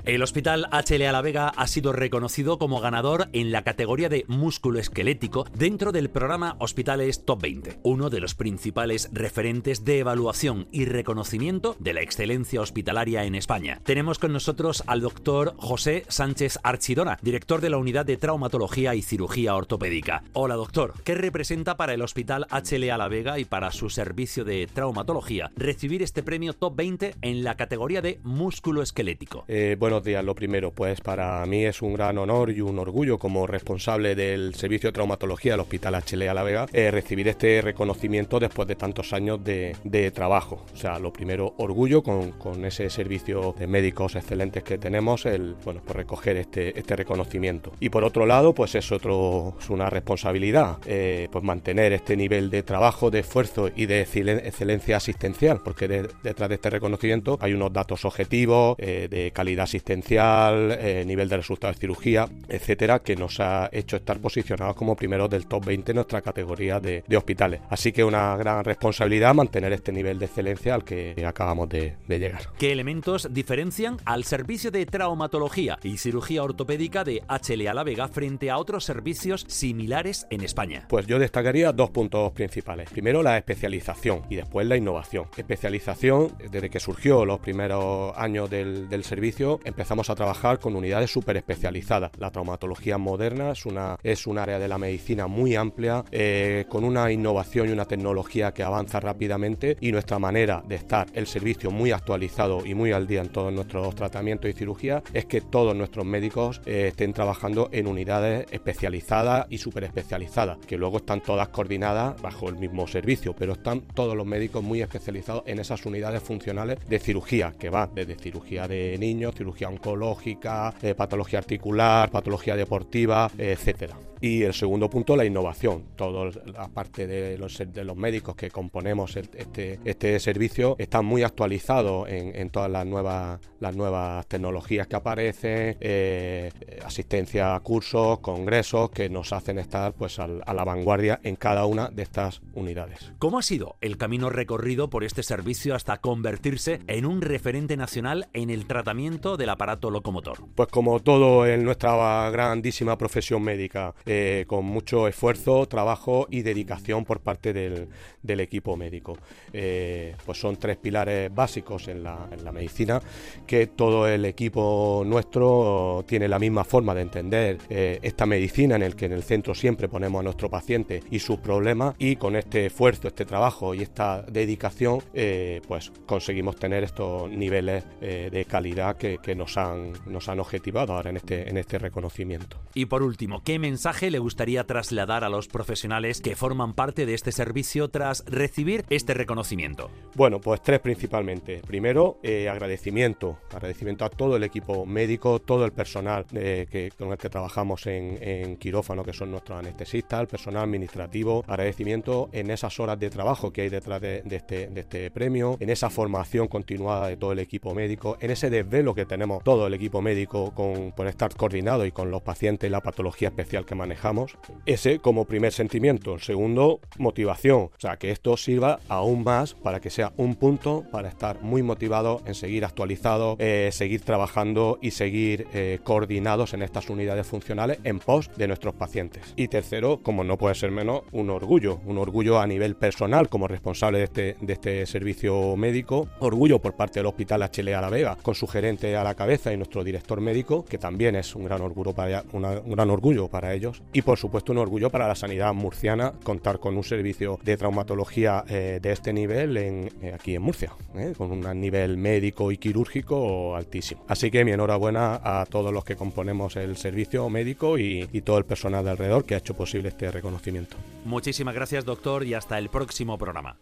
El Hospital HLA La Vega ha sido reconocido como ganador en la categoría de músculo esquelético dentro del programa Hospitales Top 20, uno de los principales referentes de evaluación y reconocimiento de la excelencia hospitalaria en España. Tenemos con nosotros al doctor José Sánchez Archidona, director de la Unidad de Traumatología y Cirugía Ortopédica. Hola doctor, ¿qué representa para el Hospital HLA La Vega y para su servicio de traumatología recibir este premio Top 20 en la categoría de músculo esquelético? Buenos días. Lo primero, pues para mí es un gran honor y un orgullo como responsable del servicio de traumatología del Hospital HLA La Vega recibir este reconocimiento después de tantos años de trabajo. O sea, lo primero, orgullo con ese servicio de médicos excelentes que tenemos, pues recoger este reconocimiento. Y por otro lado, pues es una responsabilidad, pues mantener este nivel de trabajo, de esfuerzo y de excelencia asistencial, porque detrás de este reconocimiento hay unos datos objetivos de calidad asistencial, nivel de resultados de cirugía, etcétera, que nos ha hecho estar posicionados como primeros del top 20 en nuestra categoría de hospitales. Así que una gran responsabilidad mantener este nivel de excelencia al que acabamos de llegar. ¿Qué elementos diferencian al servicio de traumatología y cirugía ortopédica de HLA La Vega frente a otros servicios similares en España? Pues yo destacaría dos puntos principales. Primero, la especialización y después la innovación. Especialización, desde que surgió los primeros años del servicio, empezamos a trabajar con unidades súper especializadas. La traumatología moderna es un área de la medicina muy amplia, con una innovación y una tecnología que avanza rápidamente, y nuestra manera de estar el servicio muy actualizado y muy al día en todos nuestros tratamientos y cirugías es que todos nuestros médicos estén trabajando en unidades especializadas y súper especializadas, que luego están todas coordinadas bajo el mismo servicio, pero están todos los médicos muy especializados en esas unidades funcionales de cirugía, que va desde cirugía de niños, cirugía oncológica, patología articular, patología deportiva, etcétera. Y el segundo punto, la innovación. Toda la parte de los médicos que componemos este servicio están muy actualizados en todas las nuevas tecnologías que aparecen, asistencia a cursos, congresos que nos hacen estar pues a la vanguardia en cada una de estas unidades. ¿Cómo ha sido el camino recorrido por este servicio hasta convertirse en un referente nacional en el tratamiento del aparato locomotor? Pues como todo en nuestra grandísima profesión médica, con mucho esfuerzo, trabajo y dedicación por parte del equipo médico. Pues son tres pilares básicos en la medicina que todo el equipo nuestro tiene la misma forma de entender esta medicina, en el que en el centro siempre ponemos a nuestro paciente y sus problemas, y con este esfuerzo, este trabajo y esta dedicación pues conseguimos tener estos niveles de calidad que nos han objetivado ahora en este reconocimiento. Y por último, ¿qué mensaje le gustaría trasladar a los profesionales que forman parte de este servicio tras recibir este reconocimiento? Bueno, pues tres principalmente. Primero, agradecimiento a todo el equipo médico, todo el personal con el que trabajamos en quirófano, que son nuestros anestesistas, el personal administrativo. Agradecimiento en esas horas de trabajo que hay detrás de este premio, en esa formación continuada de todo el equipo médico, en ese desvelo que tenemos todo el equipo médico por estar coordinado y con los pacientes y la patología especial que manejamos. Ese como primer sentimiento. El segundo, motivación. O sea, que esto sirva aún más para que sea un punto para estar muy motivados en seguir actualizados, seguir trabajando y seguir coordinados en estas unidades funcionales en pos de nuestros pacientes. Y tercero, como no puede ser menos, un orgullo a nivel personal como responsable de este servicio médico, orgullo por parte del Hospital HLA La Vega, con su gerente a la cabeza y nuestro director médico, que también es un gran orgullo para ellos, y por supuesto un orgullo para la sanidad murciana contar con un servicio de traumatología de este nivel aquí en Murcia, con un nivel médico y quirúrgico altísimo. Así que mi enhorabuena a todos los que componemos el servicio médico y todo el personal de alrededor que ha hecho posible este reconocimiento. Muchísimas gracias, doctor, y hasta el próximo programa.